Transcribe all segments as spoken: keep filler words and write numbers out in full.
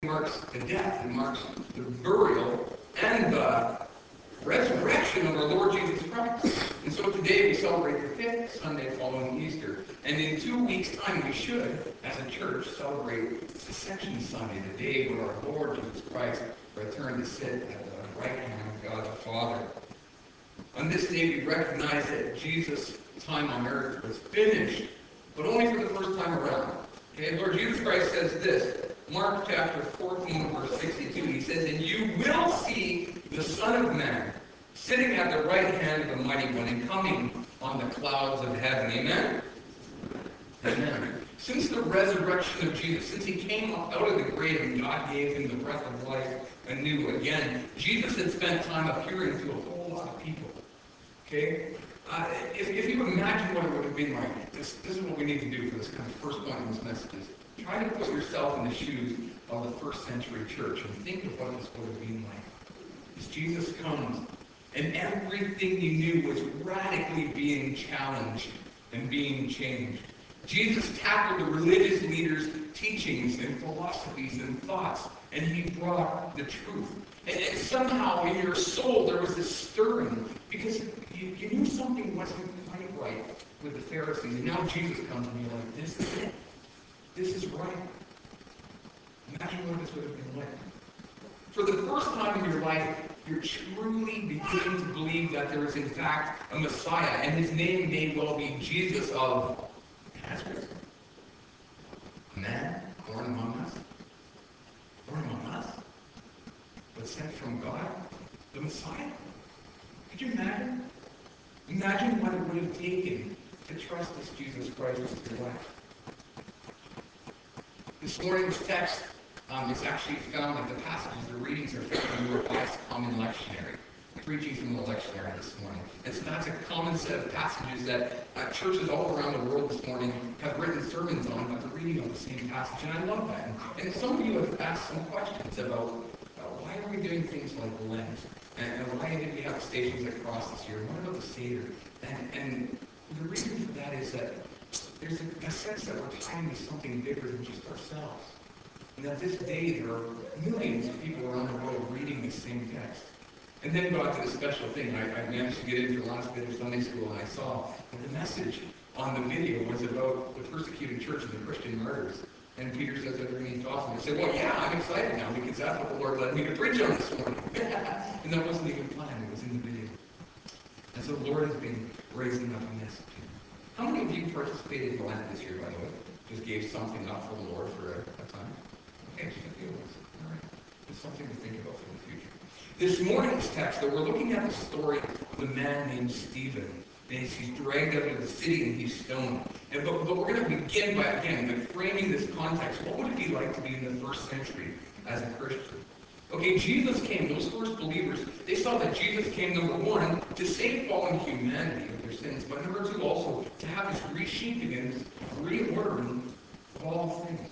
marks the death, it marks the burial, and the resurrection of our Lord Jesus Christ. And so today we celebrate the fifth Sunday following Easter. And in two weeks' time we should, as a church, celebrate Ascension Sunday, the day when our Lord Jesus Christ returned to sit at the right hand of God the Father. On this day we recognize that Jesus' time on earth was finished, but only for the first time around. Okay, Lord Jesus Christ says this, Mark chapter fourteen, verse sixty-two, he says, "And you will see the Son of Man sitting at the right hand of the Mighty One and coming on the clouds of heaven." Amen? Amen. Since the resurrection of Jesus, since he came up out of the grave and God gave him the breath of life anew again, Jesus had spent time appearing to a whole lot of people. Okay? Uh, if, if you imagine what it would have been like, this, this is what we need to do for this kind of first point in this message. Is try to put yourself in the shoes of the first century church and think of what this would have been like. As Jesus comes, and everything you knew was radically being challenged and being changed. Jesus tackled the religious leaders' teachings and philosophies and thoughts, and he brought the truth. And, and somehow in your soul there was this stirring, because you, you knew something wasn't quite right with the Pharisees. And now Jesus comes and you're like, this is it. This is right. Imagine what this would have been like. For the first time in your life, you're truly beginning to believe that there is in fact a Messiah, and his name may well be Jesus of Nazareth. A man born among us, born among us, but sent from God, the Messiah. Could you imagine? Imagine what it would have taken to trust this Jesus Christ with your life. This morning's text um, is actually found in the passages, the readings are found in the Revised Common Lectionary. Preaching from the lectionary this morning. And so that's a common set of passages that uh, churches all around the world this morning have written sermons on, but they're reading on the same passage. And I love that. And, and some of you have asked some questions about uh, why are we doing things like Lent? And, and why did we have stations like Cross this year? What about the Seder? And, and the reason for that is that there's a, a sense that we're trying to do something bigger than just ourselves. And that this day there are millions of people around the world reading the same text. And then got to the special thing. I, I managed to get into the last bit of Sunday school, and I saw that the message on the video was about the persecuted church and the Christian martyrs. And Peter says, "Are there any thoughts?" And I said, "Well, yeah, I'm excited now because that's what the Lord led me to preach on this morning." And that wasn't even planned; it was in the video. And so the Lord has been raising up a message. How many of you participated in Lent this year, by the way? Just gave something up for the Lord for a, a time? Okay, just a few of us. All right. It's something to think about for the future. This morning's text, though, we're looking at the story of a man named Stephen. And he's dragged out of the city and he's stoned. And but, but we're going to begin by, again, by framing this context. What would it be like to be in the first century as a Christian? Okay, Jesus came, those first believers, they saw that Jesus came, number one, to save fallen humanity of their sins, but number two, also to have this reshaping and this reordering of all things.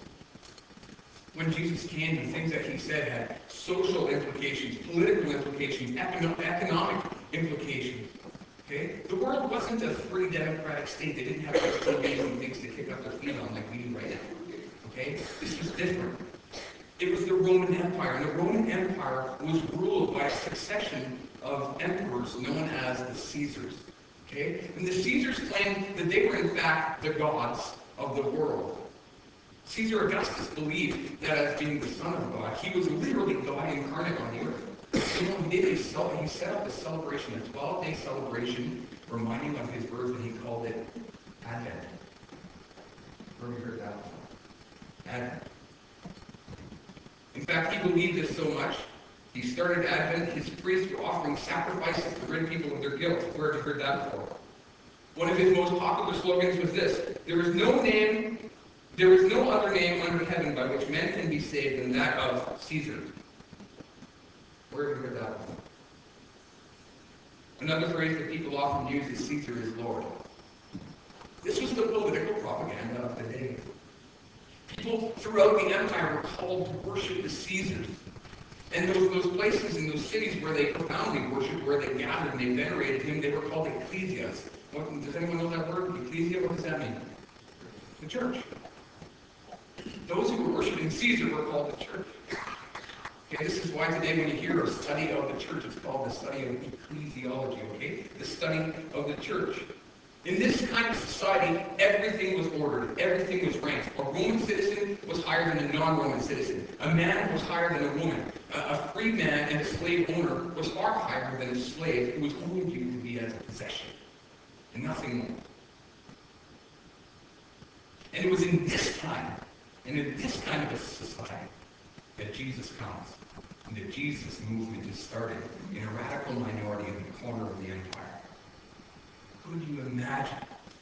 When Jesus came, the things that he said had social implications, political implications, econo- economic implications. Okay? The world wasn't a free democratic state. They didn't have T Vs and things to kick up their feet on like we do right now. Okay? This was different. It was the Roman Empire, and the Roman Empire was ruled by a succession of emperors known as the Caesars. Okay? And the Caesars claimed that they were in fact the gods of the world. Caesar Augustus believed that as being the Son of God, he was literally God incarnate on the earth. You know, he, did a cel- he set up a celebration, a twelve-day celebration, reminding of his birth, and he called it Advent. Where have you heard that before? Advent. In fact, he believed this so much, he started Advent, his priests were offering sacrifices to rid people of their guilt. Where have you heard that before? One of his most popular slogans was this: there is no name There is no other name under heaven by which men can be saved than that of Caesar. Where have you heard that from? Another phrase that people often use is Caesar is Lord. This was the political propaganda of the day. People throughout the empire were called to worship the Caesars. And those, those places in those cities where they profoundly worshipped, where they gathered and they venerated him, they were called ecclesias. What, does anyone know that word? Ecclesia? What does that mean? The church. Those who were worshiping Caesar were called the church. Okay, this is why today when you hear a study of the church, it's called the study of ecclesiology, okay? The study of the church. In this kind of society, everything was ordered, everything was ranked. A Roman citizen was higher than a non-Roman citizen. A man was higher than a woman. A, a free man and a slave owner was far higher than a slave who was only viewed to be as a possession, and nothing more. And it was in this time, and in this kind of a society, that Jesus comes, and that Jesus' movement is started in a radical minority in the corner of the empire. Could you imagine?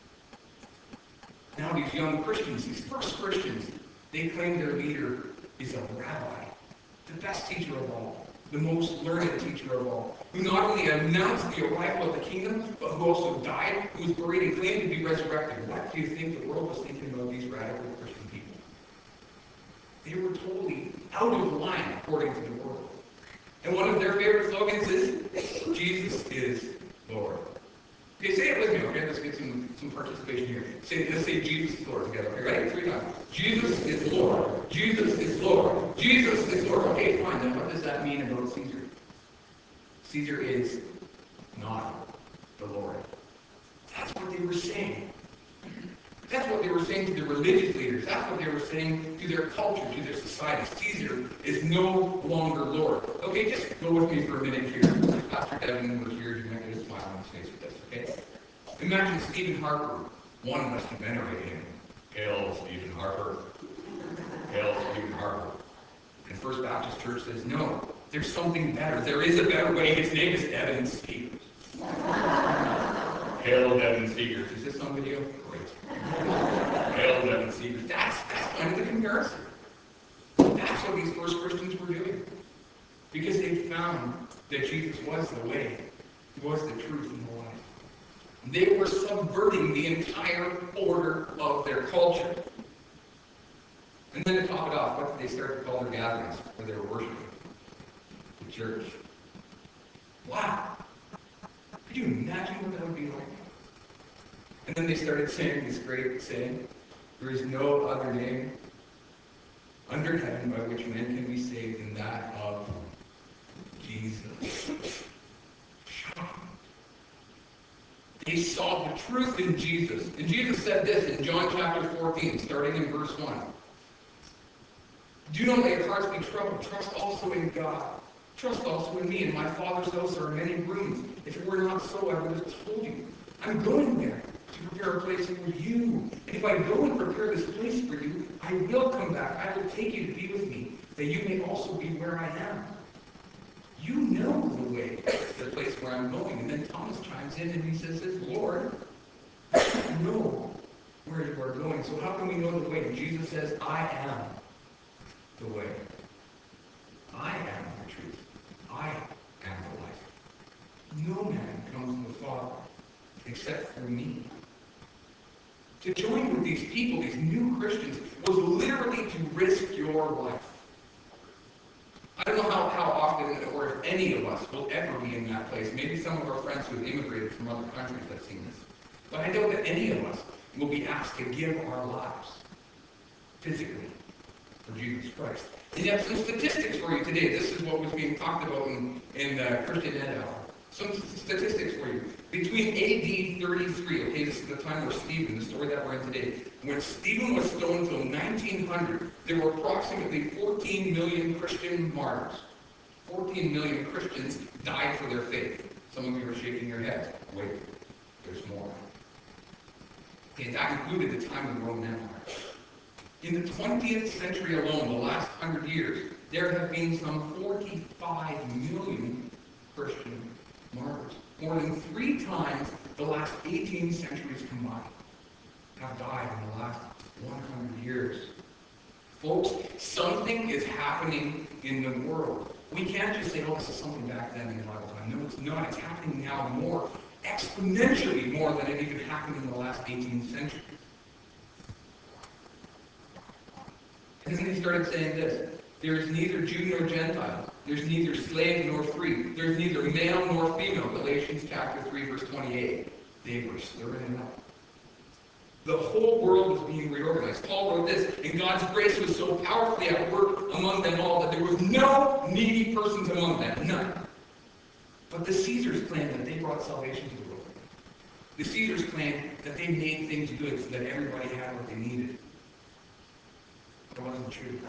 Now these young Christians, these first Christians, they claim their leader is a rabbi, the best teacher of all, the most learned teacher of all, who not only announced the arrival of the kingdom, but who also died, who was buried and claimed to be resurrected. What do you think the world was thinking about these radical Christian people? They were totally out of line according to the world. And one of their favorite slogans is, Jesus is Lord. Okay, say it with me, okay? Let's get some, some participation here. Say, let's say Jesus is Lord together, okay? Ready? Three times. Jesus is Lord. Jesus is Lord. Jesus is Lord. Okay, fine. Then what does that mean about Caesar? Caesar is not the Lord. That's what they were saying. That's what they were saying to the religious leaders. That's what they were saying to their culture, to their society. Caesar is no longer Lord. Okay, just go with me for a minute here. Pastor Devin was here. You might get a smile on his face with this, okay? Imagine Stephen Harper wanted us to venerate him. Hail Stephen Harper. Hail Stephen Harper. And First Baptist Church says, no, there's something better. There is a better way. His name is Devin Speakers. Hail Devin Speakers. Is this on video? Great. Hail Devin Speakers. That's, that's kind of the comparison. That's what these first Christians were doing. Because they found that Jesus was the way, he was the truth and the life. They were subverting the entire order of their culture. And then to top it off, what did they start to call their gatherings where they were worshiping? The church. Wow. Could you imagine what that would be like? And then they started saying this great saying, there is no other name under heaven by which men can be saved than that of Jesus. They saw the truth in Jesus. And Jesus said this in John chapter fourteen, starting in verse one. Do not let your hearts be troubled. Trust also in God. Trust also in me. In my Father's house there are many rooms. If it were not so, I would have told you. I'm going there to prepare a place for you. And if I go and prepare this place for you, I will come back. I will take you to be with me, that you may also be where I am. You know the way to the place where I'm going. And then Thomas chimes in and he says, Lord, you know where you are going. So how can we know the way? And Jesus says, I am the way. I am the truth. I am the life. No man comes to the Father except through me. To join with these people, these new Christians, was literally to risk your life. I don't know how, how often or if any of us will ever be in that place. Maybe some of our friends who have immigrated from other countries have seen this. But I doubt that any of us will be asked to give our lives physically for Jesus Christ. And yet some statistics for you today. This is what was being talked about in, in uh, Christian Ed Hour. Some statistics for you. Between A D thirty-three, okay, this is the time where Stephen, the story that we're in today, when Stephen was stoned until nineteen hundred, there were approximately fourteen million Christian martyrs. fourteen million Christians died for their faith. Some of you are shaking your heads. Wait, there's more. Okay, that included the time of the Roman Empire. In the twentieth century alone, the last hundred years, there have been some forty-five million Christian martyrs. More than three times the last eighteen centuries combined have died in the last one hundred years. Folks, something is happening in the world. We can't just say, oh, this is something back then in the Bible time. No, it's not. It's happening now more, exponentially more than it even happened in the last eighteenth century. And then he started saying this. There is neither Jew nor Gentile. There's neither slave nor free. There's neither male nor female. Galatians chapter three, verse twenty-eight. They were stirring it up. The whole world was being reorganized. Paul wrote this, and God's grace was so powerfully at work among them all that there was no needy persons among them. None. But the Caesars claimed that they brought salvation to the world. The Caesars claimed that they made things good so that everybody had what they needed. But it wasn't true.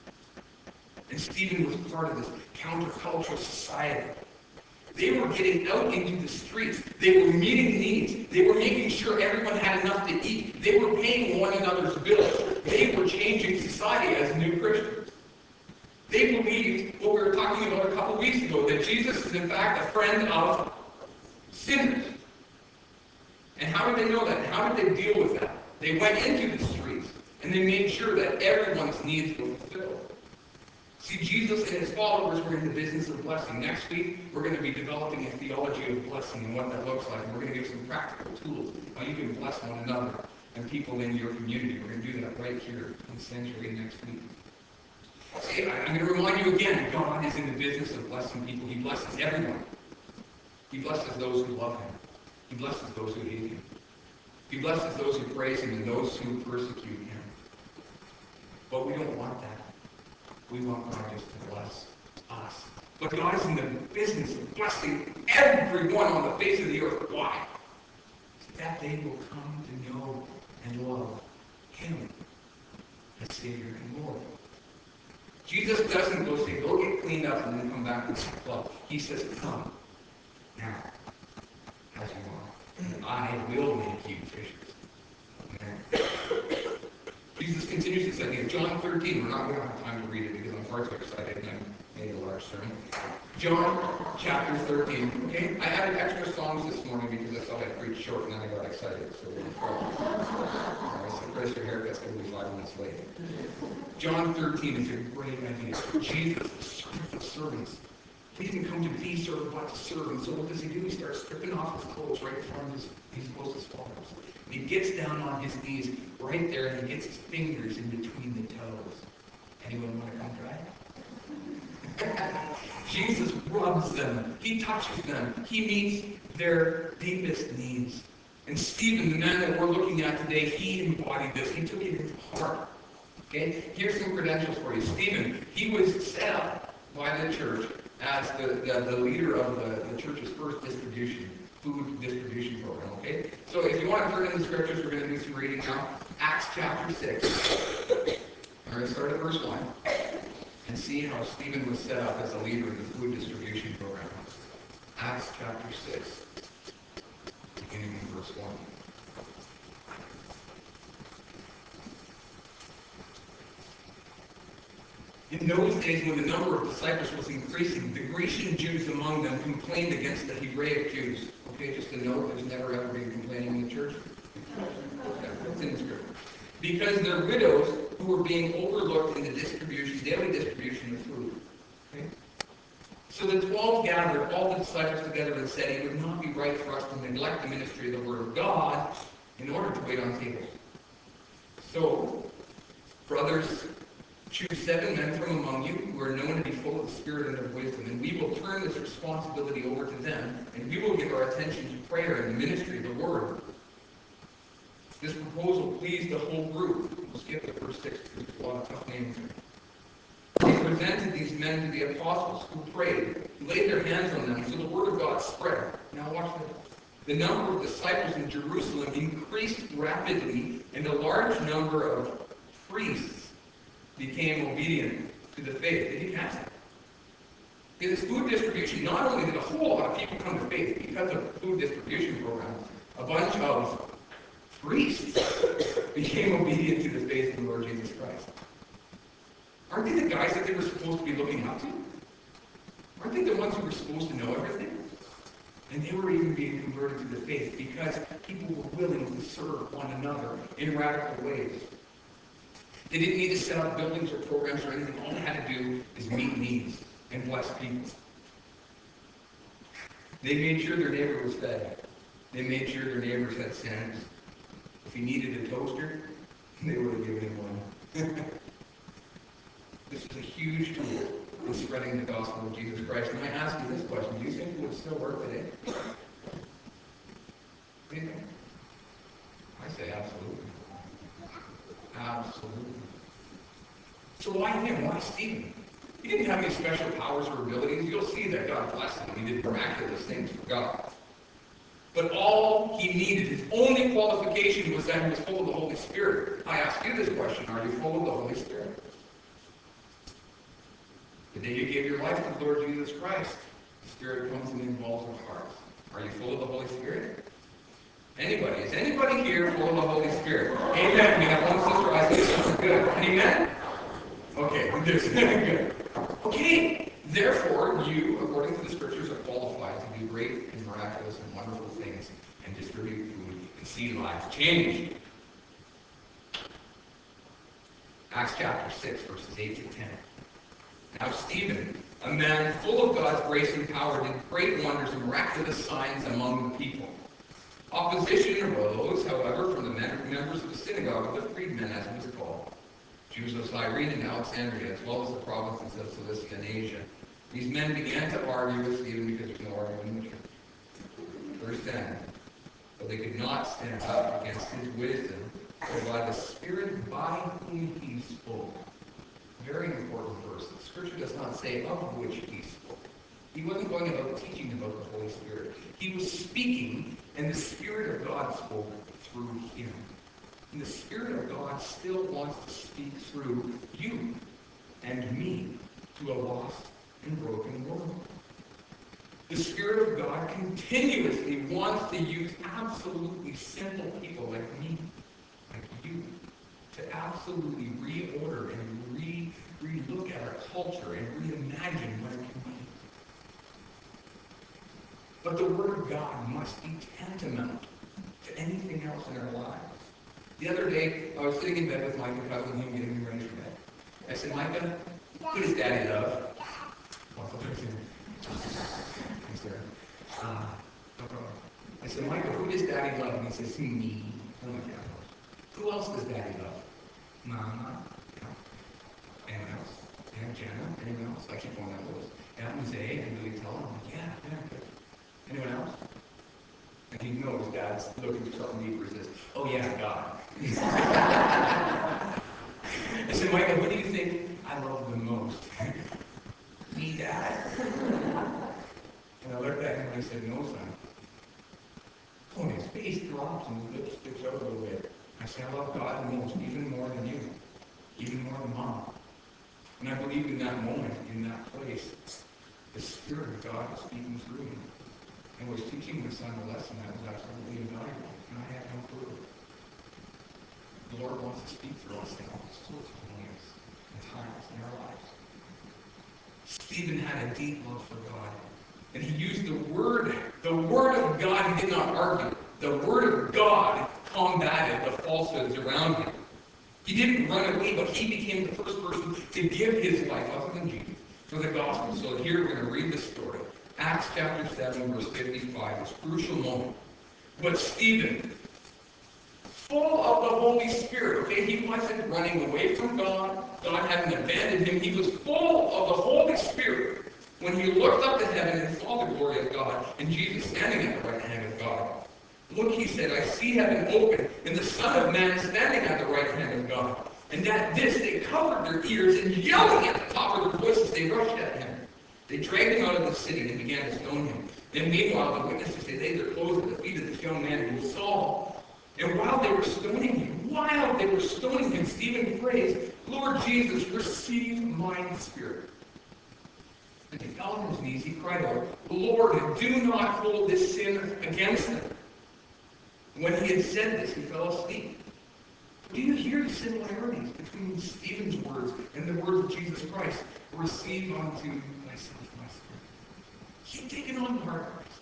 And Stephen was part of this countercultural society. They were getting out into the streets. They were meeting needs. They were making sure everyone had enough to eat. They were paying one another's bills. They were changing society as new Christians. They believed what we were talking about a couple weeks ago, that Jesus is in fact a friend of sinners. And how did they know that? And how did they deal with that? They went into the streets and they made sure that everyone's needs were fulfilled. See, Jesus and his followers were in the business of blessing. Next week, we're going to be developing a theology of blessing and what that looks like. And we're going to give some practical tools how you can bless one another and people in your community. We're going to do that right here in Sanctuary next week. See, I'm going to remind you again, God is in the business of blessing people. He blesses everyone. He blesses those who love him. He blesses those who hate him. He blesses those who praise him and those who persecute him. But we don't want that. We want God just to bless us. But God is in the business of blessing everyone on the face of the earth. Why? So that they will come to know and love him as Savior and Lord. Jesus doesn't go say, go get cleaned up and then come back to the club. He says, come now, as you are, and I will make you fishers. Amen. Jesus continues this idea. John thirteen, we're not going to have time to read it because I'm far too excited and I made a large sermon. John chapter thirteen. Okay, I added extra songs this morning because I thought I'd preach short and then I got excited. So I said, Chris, your haircut's going to be five minutes late. John thirteen is a great idea. Jesus, the servant of servants. He didn't come to be served, but to serve. And so what does he do? He starts stripping off his clothes right in front of his, his closest followers. He gets down on his knees right there and he gets his fingers in between the toes. Anyone want to come try? Jesus rubs them. He touches them. He meets their deepest needs. And Stephen, the man that we're looking at today, he embodied this. He took it in his heart. Okay? Here's some credentials for you. Stephen, he was set up by the church as the, the, the leader of the, the church's first distribution, food distribution program, okay? So if you want to turn in the scriptures, we're going to do some reading now. Acts chapter six. We're going to start at verse one and see how Stephen was set up as a leader in the food distribution program. Acts chapter six, beginning in verse one. In those days, when the number of disciples was increasing, the Grecian Jews among them complained against the Hebraic Jews. Okay, just a note, there's never ever been complaining in the church. It's in the scripture. Because their widows, who were being overlooked in the distribution, daily distribution of food. Okay? So the twelve gathered all the disciples together and said, it would not be right for us to neglect the ministry of the word of God in order to wait on tables. So, brothers, choose seven men from among you who are known to be full of the Spirit and of wisdom, and we will turn this responsibility over to them, and we will give our attention to prayer and the ministry of the Word. This proposal pleased the whole group. We'll skip the first six because there's a lot of tough names here. They presented these men to the apostles who prayed, who laid their hands on them, so the Word of God spread. Now watch this. The number of disciples in Jerusalem increased rapidly, and a large number of priests became obedient to the faith. Did you catch that? In this food distribution, not only did a whole lot of people come to faith because of the food distribution program, a bunch of priests became obedient to the faith of the Lord Jesus Christ. Aren't they the guys that they were supposed to be looking up to? Aren't they the ones who were supposed to know everything? And they were even being converted to the faith because people were willing to serve one another in radical ways. They didn't need to set up buildings or programs or anything. All they had to do is meet needs and bless people. They made sure their neighbor was fed. They made sure their neighbors had sandals. If he needed a toaster, they would have given him one. This is a huge tool in spreading the gospel of Jesus Christ. And I ask you this question, do you think it would still work today? Do you think? I say absolutely. Absolutely. So why him? Why Stephen? He didn't have any special powers or abilities. You'll see that God blessed him. He did miraculous things for God. But all he needed, his only qualification, was that he was full of the Holy Spirit. I ask you this question: are you full of the Holy Spirit? The day you gave your life to the Lord Jesus Christ, the Spirit comes and involves our hearts. Are you full of the Holy Spirit? Anybody? Is anybody here full of the Holy Spirit? Amen. We have one sister. I think that's good. Amen? Okay, there's good. Okay, therefore, you, according to the Scriptures, are qualified to do great and miraculous and wonderful things and distribute food and see lives changed. Acts chapter six, verses eight to ten. Now Stephen, a man full of God's grace and power, did great wonders and miraculous signs among the people. Opposition arose, however, from the members of the synagogue of the freedmen, as it was called, Jews of Cyrene and Alexandria, as well as the provinces of Cilicia and Asia. These men began to argue with Stephen because there's no argument in the church. Verse ten. But they could not stand up against his wisdom, for by the Spirit by whom he spoke. Very important verse. The Scripture does not say of which he spoke. He wasn't going about teaching about the Holy Spirit. He was speaking, and the Spirit of God spoke through him. And the Spirit of God still wants to speak through you and me to a lost and broken world. The Spirit of God continuously wants to use absolutely simple people like me, like you, to absolutely reorder and re re-look at our culture and reimagine what it can be. But the Word of God must be tantamount to anything else in our lives. The other day, I was sitting in bed with Micah, cuddling him, getting him ready for bed. I said, Micah, who does Daddy love? Oh, thanks, Sarah. Uh, I said, Micah, who does Daddy love? And he says, me. Oh my God. Who else does Daddy love? Mama. No. Anyone else? Aunt Jenna? Anyone else? I keep going down the list. Aunt Jose? And Billy tell him? I'm like, yeah, yeah, good. Anyone else? And he knows Dad's looking for something deeper. He says, oh yeah, God. I said, Micah, what do you think I love the most? Me, Dad? And I looked at him and I said, no, son. Oh, and his face drops and his lips sticks out a little bit. I said, I love God the most, even more than you. Even more than Mom. And I believe in that moment, in that place, the Spirit of God was speaking through me. And was teaching my son a lesson that was absolutely invaluable, and I had no clue. The Lord wants to speak through us in all sorts of ways and times in our lives. Stephen had a deep love for God, and he used the Word, the Word of God. He did not argue. The Word of God combated the falsehoods around him. He didn't run away, but he became the first person to give his life, other than Jesus, for the gospel. So here we're going to read the story. Acts chapter seven, verse fifty-five. It's a crucial moment. But Stephen, full of the Holy Spirit, okay, he wasn't running away from God. God hadn't abandoned him. He was full of the Holy Spirit when he looked up to heaven and saw the glory of God and Jesus standing at the right hand of God. Look, he said, I see heaven open and the Son of Man standing at the right hand of God. And at this they covered their ears, and yelling at the top of their voices, they rushed at him. They dragged him out of the city and began to stone him. Then meanwhile, the witnesses, they laid their clothes at the feet of this young man whom Saul. And while they were stoning him, while they were stoning him, Stephen prays, Lord Jesus, receive my spirit. And he fell on his knees, he cried out, Lord, do not hold this sin against them. When he had said this, he fell asleep. Do you hear the similarities between Stephen's words and the words of Jesus Christ? Receive unto myself my spirit. He'd taken on the hard parts.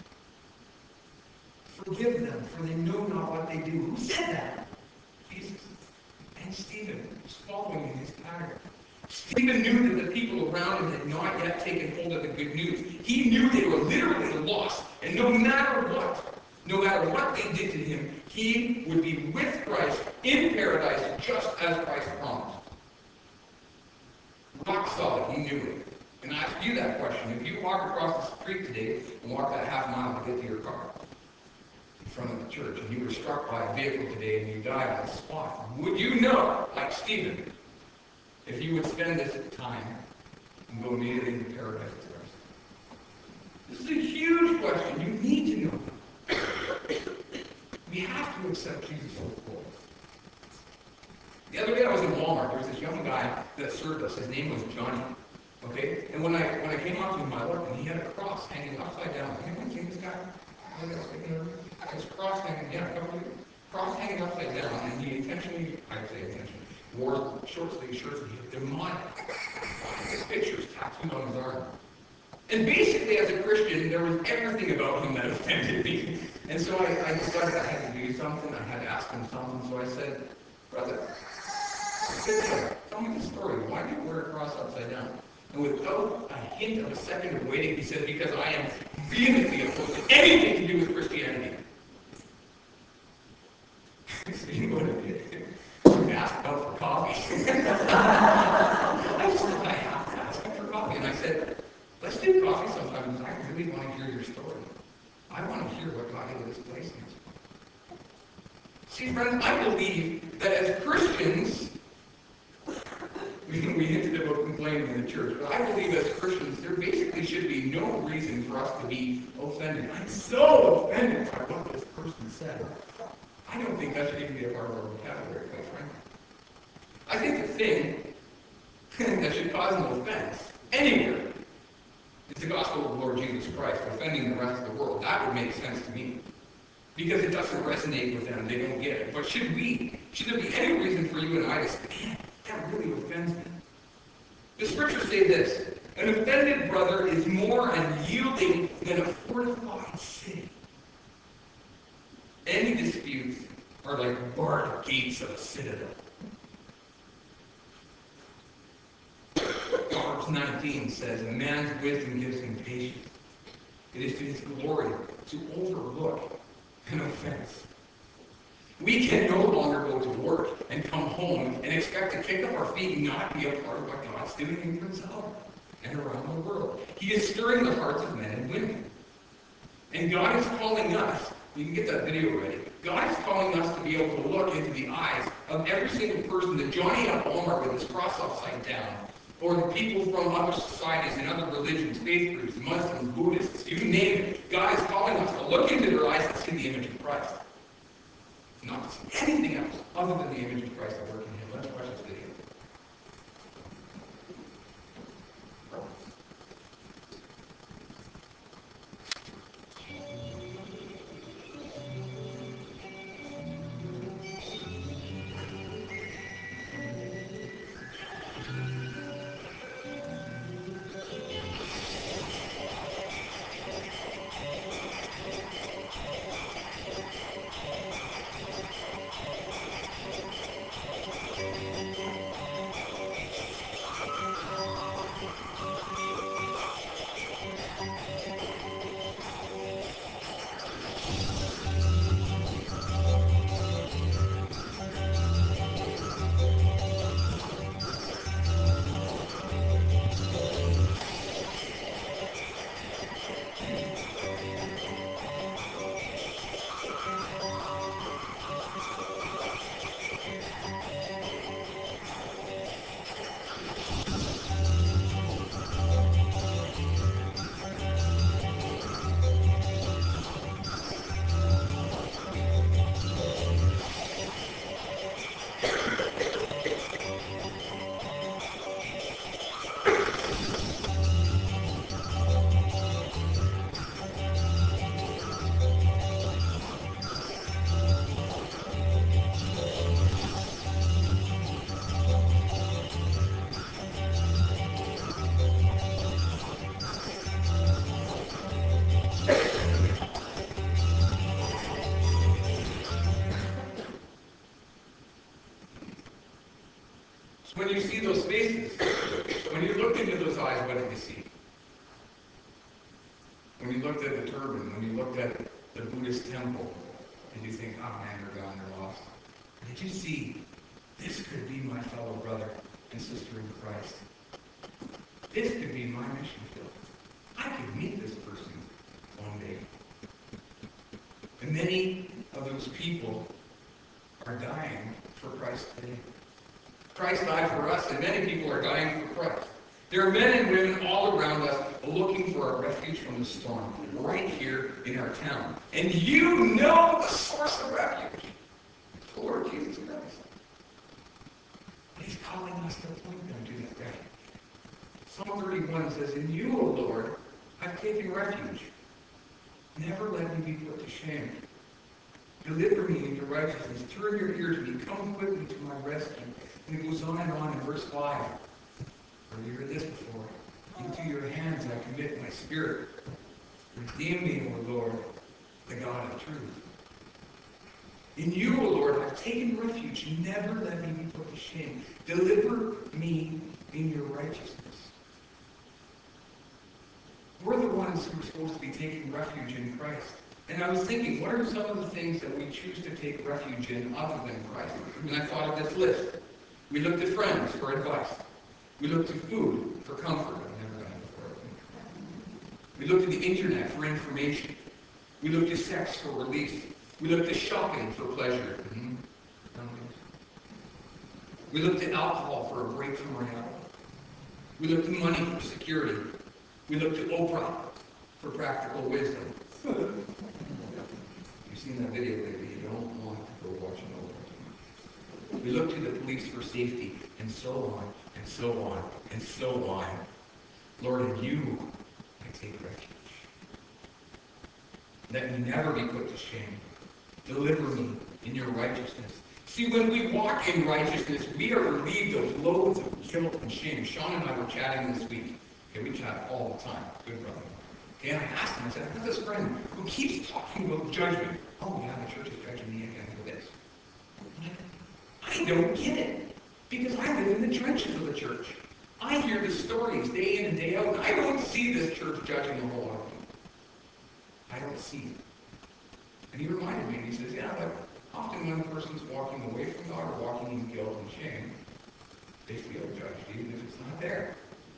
Forgive them, for they know not what they do. Who said that? Jesus. And Stephen was following in his pattern. Stephen knew that the people around him had not yet taken hold of the good news. He knew they were literally lost. And no matter what, no matter what they did to him, he would be with Christ in paradise just as Christ promised. Rock solid, he knew it. And I ask you that question. If you walk across the street today and walk that half mile to get to your car, in front of the church, and you were struck by a vehicle today and you died on the spot, would you know, like Stephen, if you would spend this time and go immediately into paradise with Christ? This is a huge question. You need to know. We have to accept Jesus as Lord. The other day I was in Walmart. There was this young guy that served us. His name was Johnny. Okay? And when I when I came up to him, I looked, and he had a cross hanging upside down. Anyone seen this guy? His cross hanging, yeah, cross hanging upside down, and he intentionally, I'd say intentionally, wore short sleeve shirts, and he had demonic pictures tattooed on his arm. And basically, as a Christian, there was everything about him that offended me. And so I, I decided I had to do something. I had to ask him something. So I said, brother, sit down. Tell me the story. Why do you wear a cross upside down? And without a hint of a second of waiting, he said, because I am vehemently opposed to anything to do with Christianity. So you know what I did? I asked him out for coffee. I just thought I have to ask him for coffee. And I said, let's do coffee sometime. I really want to hear your story. I want to hear what got you to this place. See, friends, I believe that as Christians, we, we hinted about complaining in the church, but I believe as Christians, there basically should be no reason for us to be offended. I'm so offended by what this person said. I don't think that should even be a part of our vocabulary, quite frankly. I think the thing that should cause no offense anywhere is the gospel of the Lord Jesus Christ, offending the rest of the world. That would make sense to me. Because it doesn't resonate with them, they don't get it. But should we, should there be any reason for you and I to say, man, that really offends me? The scriptures say this, an offended brother is more unyielding than a fortified city. Any disputes are like barred gates of a citadel. Proverbs nineteen says, a man's wisdom gives him patience. It is to his glory to overlook an offense. We can no longer go to work and come home and expect to kick up our feet and not be a part of what God's doing in Brazil and around the world. He is stirring the hearts of men and women. And God is calling us, you can get that video ready, God is calling us to be able to look into the eyes of every single person, the Johnny at Walmart with his cross upside down, or the people from other societies and other religions, faith groups, Muslims, Buddhists, you name it. God is calling us to look into their eyes and see the image of Christ. Not to see anything else other than the image of Christ at work in him. Let's watch this video. When you see those faces, when you looked into those eyes, what did you see? When you looked at the turban, when you looked at the Buddhist temple, did you think, oh man, they're gone, they're lost? Did you see, this could be my fellow brother and sister in Christ? This could be my mission field. I could meet this person one day. And many of those people are dying for Christ today. Christ died for us, and many people are dying for Christ. There are men and women all around us looking for a refuge from the storm, right here in our town. And you know the source of refuge, the Lord Jesus Christ. He's calling us to point them to that refuge. Psalm thirty-one says, "In you, O Lord, I've taken refuge. Never let me be put to shame. Deliver me in your righteousness. Turn your ear to me. Come quickly to my rescue." And it goes on and on in verse five. Have you heard this before? "Into your hands I commit my spirit. Redeem me, O Lord, the God of truth. In you, O Lord, I've taken refuge. Never let me be put to shame. Deliver me in your righteousness." We're the ones who are supposed to be taking refuge in Christ. And I was thinking, what are some of the things that we choose to take refuge in other than Christ? And I thought of this list. We look to friends for advice. We look to food for comfort. I've never done it before. We look to the internet for information. We look to sex for release. We look to shopping for pleasure. Mm-hmm. We look to alcohol for a break from reality. We look to money for security. We look to Oprah for practical wisdom. You've seen that video lately. You don't want to go watching Oprah. We look to the police for safety, and so on, and so on, and so on. Lord, in you, I take refuge. Let me never be put to shame. Deliver me in your righteousness. See, when we walk in righteousness, we are relieved of loads of guilt and shame. Sean and I were chatting this week. Okay, we chat all the time. Good brother. Okay, and I asked him, I said, I have this friend who keeps talking about judgment. Oh, yeah, the church is judging me again for this. I don't get it. Because I live in the trenches of the church. I hear the stories day in and day out, and I don't see this church judging a whole lot of people. I don't see it. And he reminded me, and he says, yeah, but often when a person's walking away from God or walking in guilt and shame, they feel judged, even if it's not there.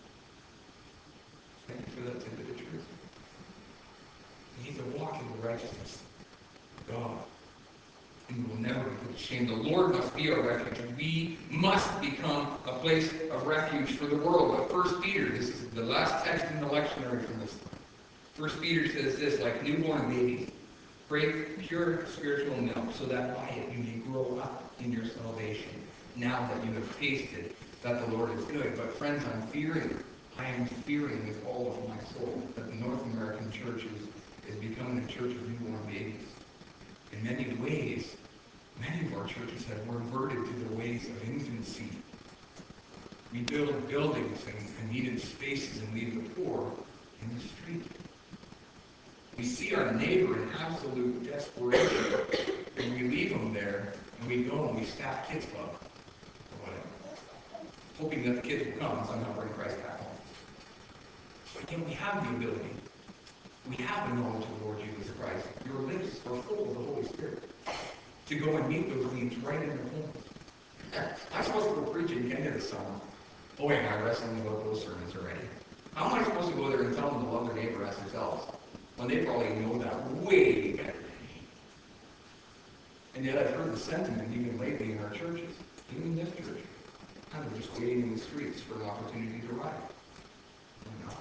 Thank you for that tidbit of truth. We need to walk in the righteousness of God. And we will never be put to shame. The Lord must be our refuge. We must become a place of refuge for the world. But First Peter, this is the last text in the lectionary from this. First Peter says this, like newborn babies, crave pure spiritual milk, so that by it you may grow up in your salvation, now that you have tasted that the Lord is good. But friends, I'm fearing, I am fearing with all of my soul that the North American church is, is becoming a church of newborn babies. In many ways, many of our churches have reverted to the ways of infancy. We build buildings and, and needed spaces and leave the poor in the street. We see our neighbor in absolute desperation, and we leave them there, and we go and we staff kids club, or whatever, hoping that the kids will come and somehow bring Christ back home. But yet we have the ability. We have the knowledge of the Lord Jesus Christ. Your lips are full of the Holy Spirit to go and meet those needs right in their homes. I'm supposed to go preach in Kenya this summer. Boy, am I wrestling about those sermons already. How am I supposed to go there and tell them to love their neighbor as themselves when they probably know that way better than me? And yet I've heard the sentiment even lately in our churches, even in this church, kind of just waiting in the streets for an opportunity to ride. No.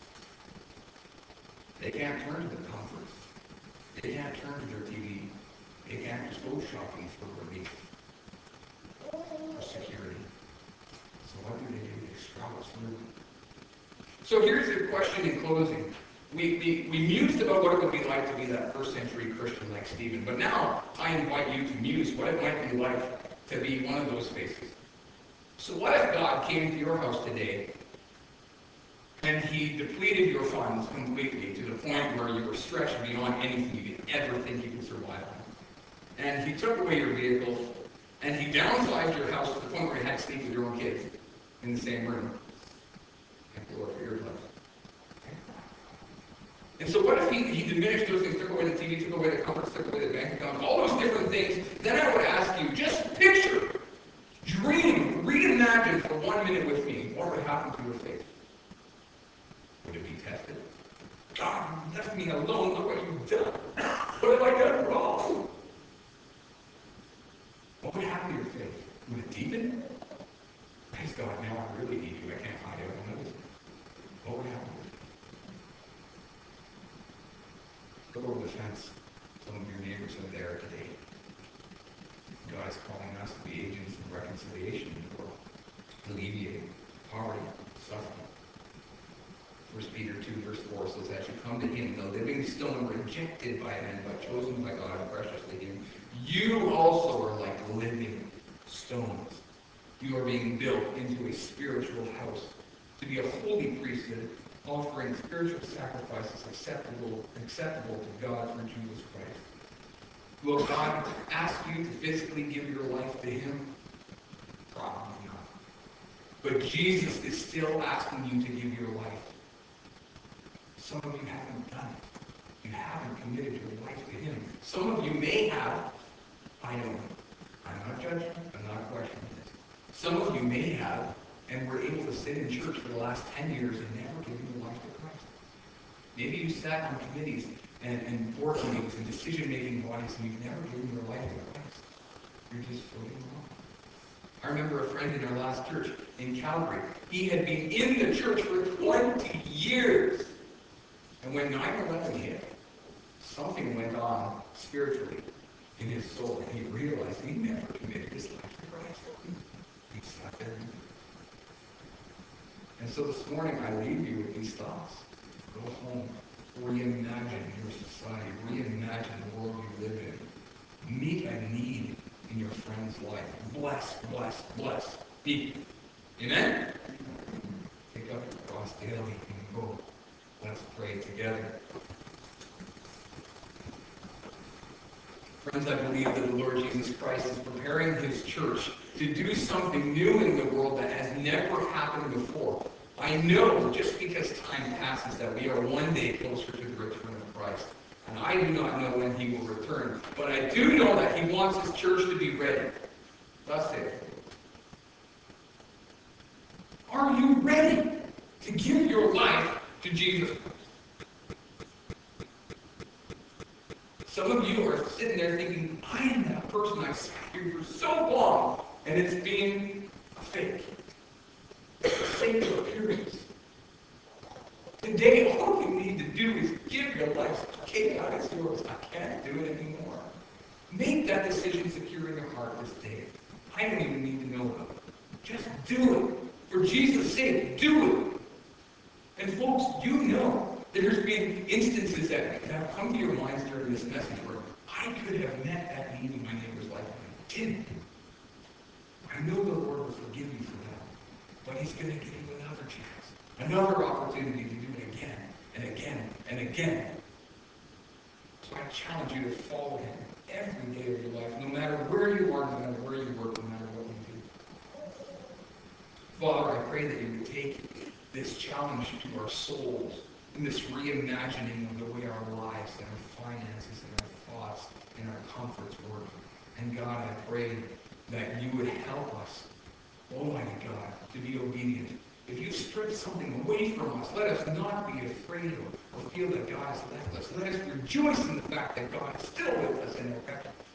They can't turn to their comforts. They can't turn to their T V. They can't just go shopping for relief, for security. So what do they do? They struggle through. So here's the question in closing. We, we, we mused about what it would be like to be that first century Christian like Stephen, but now I invite you to muse what it might be like to be one of those faces. So what if God came to your house today and he depleted your funds completely to the point where you were stretched beyond anything you could ever think you could survive on? And he took away your vehicles, and he downsized your house to the point where you had to sleep with your own kids in the same room. Thank the Lord for your love. And so what if he, he diminished those things, took away the T V, took away the comforts, took away the bank account, all those different things? Then I would ask you, just picture, dream, reimagine for one minute with me what would happen to your faith. Would it be tested? God, you left me alone. Look what you've done. What have I done wrong? Look over the fence. Some of your neighbors are there today. God is calling us to be agents of reconciliation in the world, alleviating poverty, suffering. First Peter two, verse four says, as you come to him, the living stone rejected by men, but chosen by God and precious to him, you also are like living stones. You are being built into a spiritual house, to be a holy priesthood, offering spiritual sacrifices acceptable, acceptable to God through Jesus Christ. Will God ask you to physically give your life to him? Probably not. But Jesus is still asking you to give your life. Some of you haven't done it. You haven't committed your life to him. Some of you may have. I don't know. I'm not judging. I'm not questioning this. Some of you may have, and were able to sit in church for the last ten years and never given your life to Christ. Maybe you sat on committees and, and board meetings and decision-making bodies and you've never given your life to Christ. You're just floating along. I remember a friend in our last church in Calgary. He had been in the church for twenty years. And when nine eleven hit, something went on spiritually in his soul, and he realized he never committed his life to Christ. He sat there. And so this morning, I leave you with these thoughts. Go home. Reimagine your society. Reimagine the world you live in. Meet a need in your friend's life. Bless, bless, bless. Meet. Amen? Pick up your cross daily and go. Let's pray together. Friends, I believe that the Lord Jesus Christ is preparing his church to do something new in the world that has never happened before. I know, just because time passes, that we are one day closer to the return of Christ. And I do not know when he will return. But I do know that he wants his church to be ready. Thus saith. Are you ready to give your life to Jesus? Some of you are sitting there thinking, I am that person I've sat here for so long, and it's been a fake. It's a fake appearance. Today, all you need to do is give your life. Okay, God, it's yours. I can't do it anymore. Make that decision secure in your heart this day. I don't even need to know about it. Just do it. For Jesus' sake, do it. And folks, you know, there's been instances that, that have come to your minds during this message where I could have met that need in my neighbor's life and I didn't. I know the Lord will forgive you for that, but he's going to give you another chance, another opportunity to do it again and again and again. So I challenge you to follow him every day of your life, no matter where you are, no matter where you work, no matter what you do. Father, I pray that you would take this challenge to our souls in this reimagining of the way our lives and our finances and our thoughts and our comforts work. And God, I pray that you would help us, Almighty God, to be obedient. If you strip something away from us, let us not be afraid or, or feel that God has left us. Let us rejoice in the fact that God is still with us and affected us.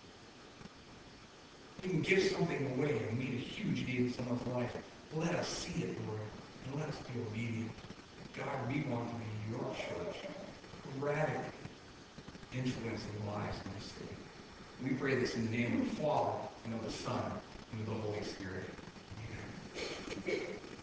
You can give something away and meet a huge need in someone's life. Let us see it, Lord, and let us be obedient. God, we want to be your church, radically influencing lives in this city. We pray this in the name of the Father, and of the Son, and of the Holy Spirit. Amen.